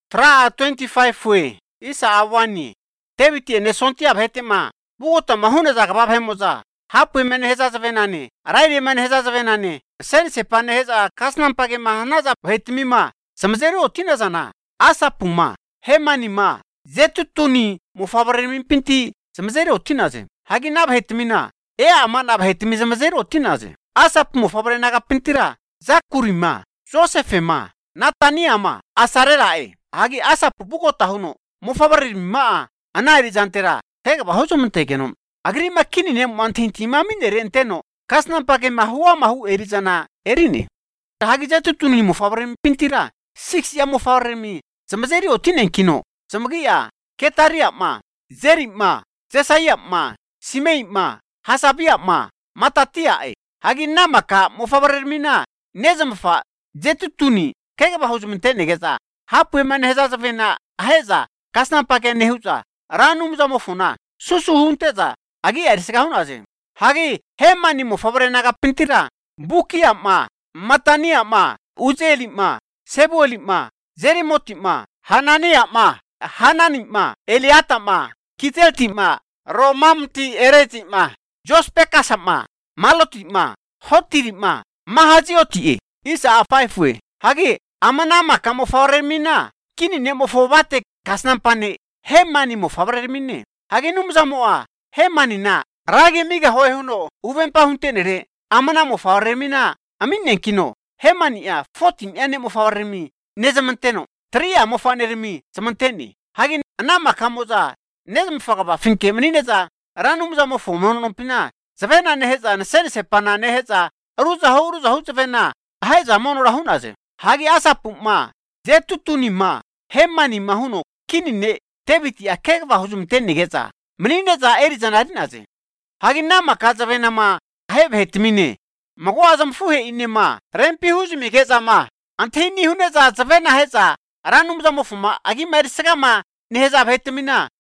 Tra 25 we. Isa awani. David ene sontia bhetema. Buta mahuna za kabab hemoza. Hapu men heza zavenani. Rairi men heza zavenani. Sen se pane heza kasnam page mahana za bhetmima. Samzeri otina zana. Asa puma. Hemani ma. Zetutuni mufabaremin pinti. Samzeri otina ze. Hagi na bhetmina. Ama na bhetmi samzeri otina ze. Asa mufabare naga pintira. Zakurima. Josephema. Nataniama. Asarerae. Hagi asa pupuko tahuno. Mufabarimma. Anari jantera. Hega bahojumtegenom. Agri makini ne mantintima minere enteno. Kasnam pake mahu erizana erini. Hagi jatutuni mufabarim pintira. 6 ya mufabarimi. Samazeri otinen kino. Samagia. Ketaria ma. Zeri ma. Zesaya ma. Simei ma. Hasabia ma. Matatia e. Hagi namaka mufabarimina. Nezamfa. Jetutuni. Kega bahojumtene geza. Hapu man heza zavena. Heza. Kasnam pake nehuza. Ranum zamofuna. Susu hunteza. Agi erisga hunaze. Hagi hemani mufabare naga pintira. Bukia ma. Matania ma. Uzeli ma. Seboli ma. Zerimoti ma. Hanania ma. Hanani ma. Eliata ma. Kitelti ma. Romamti ereti ma. Jospekasa ma. Maloti ma. Hotiri ma. Mahajioti e. Isa afaifwe. Hagi amanama kamo fawaremina. Kini ne mufobate kasnampane. Hemani mufabaremine. Hagi numzamoa. Hemani na. Rage miga hoe huno. Uvenpa huntenere. Amana mufabaremina. Aminen kino. Hemani ya 14 ane mufabaremi. Nezamanteno. 3 mufaneremi. Zamanteni. Hagi anama kamoza. Nezamfagaba finke men인eza. Ranumza mufomonompina. Zavena neheza na sense pana neheza. Ruza hu zavena. Haiza monora hunaze. Hagi asapuma. Zetutuni ma. Hemani mahuno. Kini ne. Tebiti akegva hujumteni geza. Men인eza erizanadinaze. Hagi nama kazavena ma. Hebhetmine. Magwazam fuhe inema. Rempi hujumi geza ma. Anteni huneza zavena heza. Ranumza mufuma. Agi merisagama. Neheza bhetmina.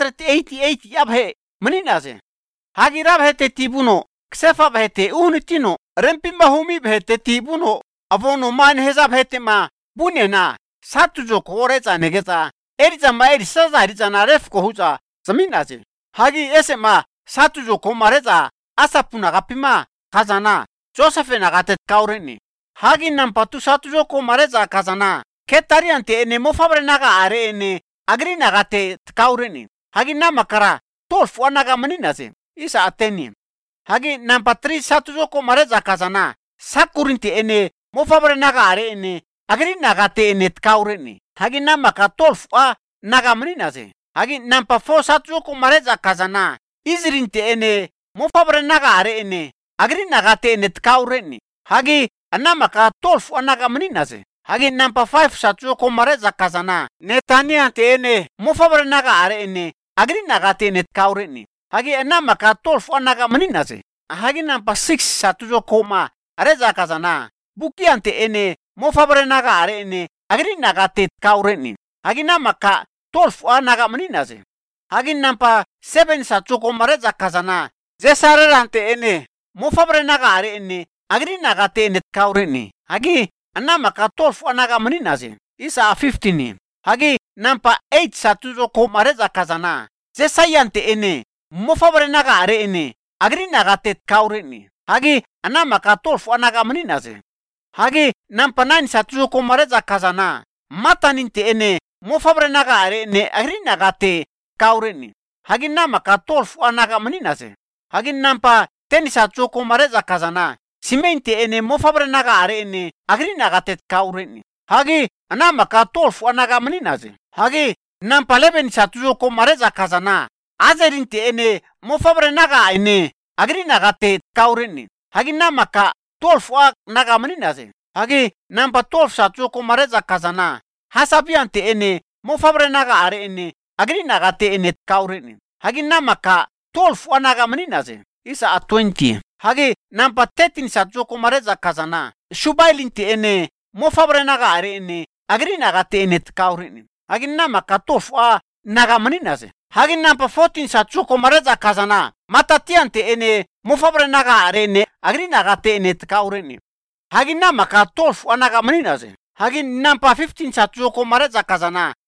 288 abhe. Meninaze. Hagi rabhete tibuno. Ksefa bhete unitino. Rempi mahumi bhete tibuno. Abono man heza bhete ma. Bunena. Satujo koreza negeza. Erizama erisaza erizana refko huza. Zaminaze. Hagi esema. Satujo komareza. Asapuna kapima. Kazana. Josephe nagatet kaureni. Hagi nampatu satujo komareza kazana. Ketariante ene mofabre naga are ene. Agri nagate kaureni. Hagi namakara. 12 wanaga meninaze. Isa ateni. Hagi nampatri satujo komareza kazana. Sakurinti ene. Mofabre naga are ene. Agri nagate ene kaureni. Hagi namaka 12 naga meninaze. Hagi nampa 4 satujo komareza kazana. Izrinte ene. Mofabre naga are ene. Agri nagate ene kaureni. Hagi namaka 12 naga meninaze. Hagi nampa 5 satujo komareza kazana. Netania te ene. Mofabre naga are ene. Agri nagate ene kaureni. Hagi namaka 12 naga meninaze. Hagi nampa 6 satujo koma areza kazana. Bukiante ene. Mofabre naga are ene. Agri nagate kaureni. Hagi namaka 12 naga meninaze. Hagi nampa 7 satujo komareza kazana. Zesarerante ene. Mofabre naga are ene. Agri nagate ene kaureni. Hagi namaka 12 naga meninaze. Isa 15. Hagi nampa 8 satujo komareza kazana. Zesayante ene. Mofabre naga are ene. Agri nagate kaureni. Hagi namaka 12 naga meninaze. Hagi nampa 9 satujo komareza kazana. Mataninte ene. Mofabre naga are ene. Agri nagate kaureni. Hagi namaka 12 naga meninaze. Hagi nampa 10 satujo komareza kazana. Simente ene. Mofabre naga are ene. Agri nagate kaureni. Hagi namaka 12 naga meninaze. Hagi nampa 11 satujo komareza kazana. Azerinte ene. Mofabre naga ene. Agri nagate kaureni. Hagi namaka 12 naga meninaze. Hagi nampa 12 satujo komareza kazana. Hasabiante ene. Mofabre naga are ene. Agri nagate ene kaureni. Hagi namaka 12 naga meninaze. Isa 20. Hagi nampa 13 satujo komareza kazana. Shubailinte ene. Mofabre naga are ene. Agri nagate ene kaureni. Hagi namaka 12 naga meninaze. Hagi nampa 14 satujo komareza kazana. Matatiante ene. Mofabre naga are ene. Agri nagate ene kaureni. Hagi namaka 12 naga meninaze. Hagi nampa 15 satujo komareza kazana.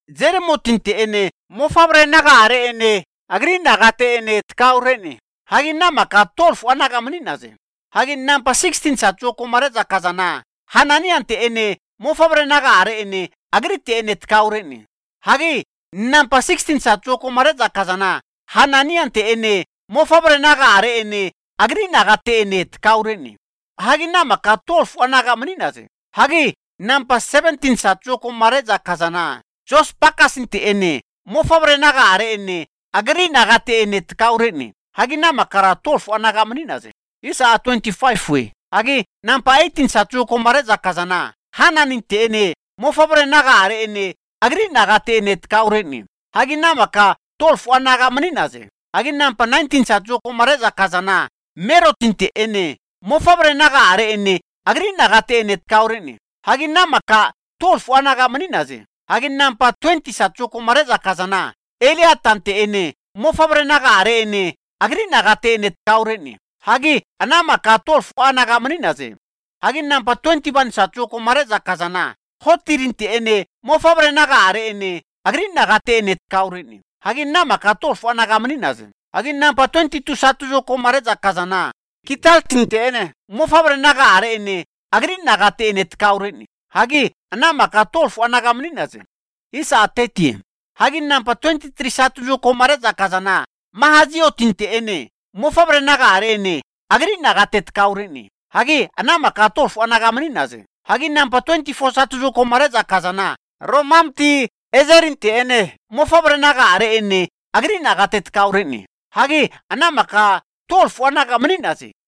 Zeremotin te ene mofabre naga are ene agri naga te ene tkaureni. Hagi nama ka 12 anaga meninaze. Hagi nampa 16 sa choko mareza kazana. Hananian te ene mofabre naga are ene agri te ene tkaureni. Hagi nampa 16 sa choko mareza kazana. Hananian te ene mofabre naga are ene agri naga te ene tkaureni. Hagi nama ka 12 anaga meninaze. Hagi nampa 17 sa choko mareza kazana. Jos pakasin te ene mofabre naga are ene agri naga te ene tkaureni. Hagi nama kara 12 anaga meninaze. Isa 25 we. Hagi nampa 18 sa choko mareza kazana. Hananin te ene mofabre naga are ene agri naga te ene tkaureni. Hagi nama ka 12 anaga meninaze. Hagi nampa 19 sa choko mareza kazana. Merotin te ene mofabre naga are ene agri naga te ene tkaureni. Hagi nama ka 12 anaga meninaze. Hagi nampa 20 sa choko mareza kazana. Eliatan te ene mofabre naga are ene agri naga te ene tkaureni. Hagi anama ka 12 anaga meninaze. Hagi nampa 21 sa choko mareza kazana. Hotirin te ene mofabre naga are ene agri naga te ene tkaureni. Hagi nama ka 12 anaga meninaze. Hagi nampa 22 sa choko mareza kazana. Kitaltin te ene mofabre naga are ene agri naga te ene tkaureni. Hagi anama ka 12 anaga meninaze. Isa 30. Hagi nampa 23 sa choko mareza kazana. Mahaziotin te ene mofabre naga are ene agri naga te tkaureni. Hagi anama ka 12 anaga meninaze. Hagi nampa 24 sa choko mareza kazana. Romamti ezerin te ene mofabre naga are ene agri naga te tkaureni. Hagi anama ka 12 anaga meninaze.